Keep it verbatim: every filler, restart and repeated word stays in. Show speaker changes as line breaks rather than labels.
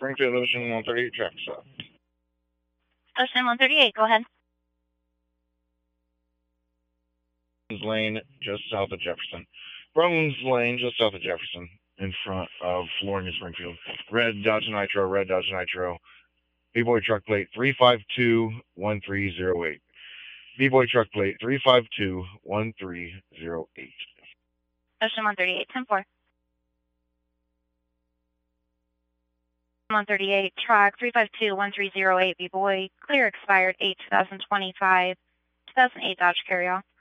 Springfield Ocean one thirty-eight traffic stop.
Ocean one thirty-eight, go ahead.
Lane, just south of Jefferson. Bruns Lane, just south of Jefferson, in front of Flooring in Springfield. Red Dodge Nitro, red Dodge Nitro. B-Boy truck plate three five two one three zero eight. B-Boy truck plate three five two one three zero eight.
Ocean one thirty-eight, ten four. one thirty-eight, truck three five two one three zero eight, B-Boy, clear expired eight two thousand twenty-five, two thousand eight Dodge Carryall.